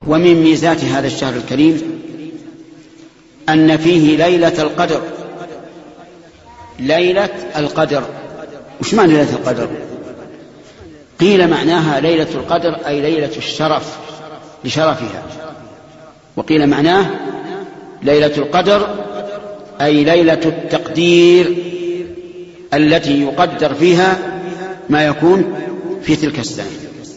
ومن ميزات هذا الشهر الكريم أن فيه ليلة القدر. ليلة القدر، وش معنى ليلة القدر؟ قيل معناها ليلة القدر أي ليلة الشرف لشرفها، وقيل معناه ليلة القدر أي ليلة التقدير التي يقدر فيها ما يكون في تلك السنة.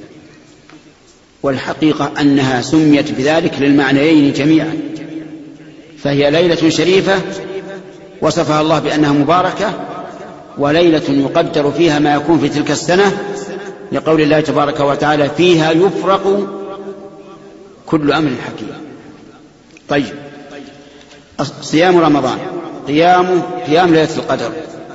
والحقيقة أنها سميت بذلك للمعنيين جميعا، فهي ليلة شريفة وصفها الله بأنها مباركة، وليلة يقدر فيها ما يكون في تلك السنة، لقول الله تبارك وتعالى فيها يفرق كل أمر حكيم. طيب، صيام رمضان قيام ليلة القدر.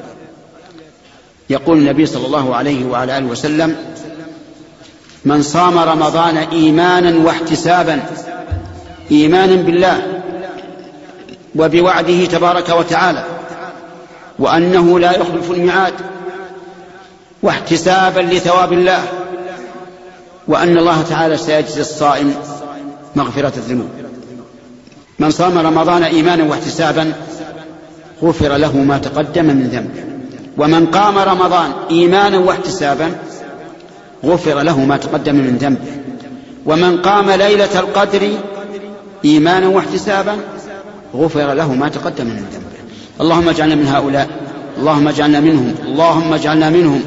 يقول النبي صلى الله عليه وعلى آله وسلم: من صام رمضان إيمانا واحتسابا، إيمانا بالله وبوعده تبارك وتعالى وأنه لا يخلف الميعاد، واحتسابا لثواب الله، وأن الله تعالى سيجزي الصائم مغفرة الذنوب. من صام رمضان إيمانا واحتسابا غفر له ما تقدم من ذنبه، ومن قام رمضان إيمانا واحتسابا غفر له ما تقدم من ذنبه، ومن قام ليلة القدر إيمانا واحتسابا غفر له ما تقدم من ذنبه. اللهم اجعلنا من هؤلاء، اللهم اجعلنا منهم، اللهم اجعلنا منهم.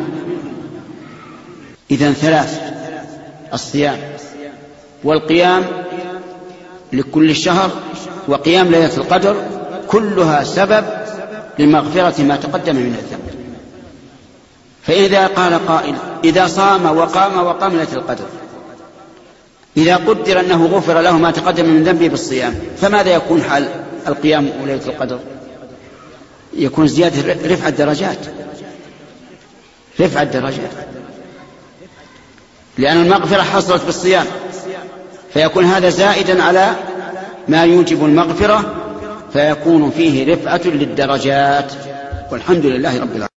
إذن ثلاث: الصيام والقيام لكل الشهر وقيام ليلة القدر، كلها سبب لمغفرة ما تقدم من الذنب. فإذا قال قائل: إذا صام وقام ليلة القدر، إذا قدر أنه غفر له ما تقدم من ذنبه بالصيام، فماذا يكون حال القيام وليلة القدر؟ يكون زيادة رفع الدرجات، لأن المغفرة حصلت بالصيام، فيكون هذا زائدا على ما يوجب المغفرة، فيكون فيه رفعة للدرجات. والحمد لله رب العالمين.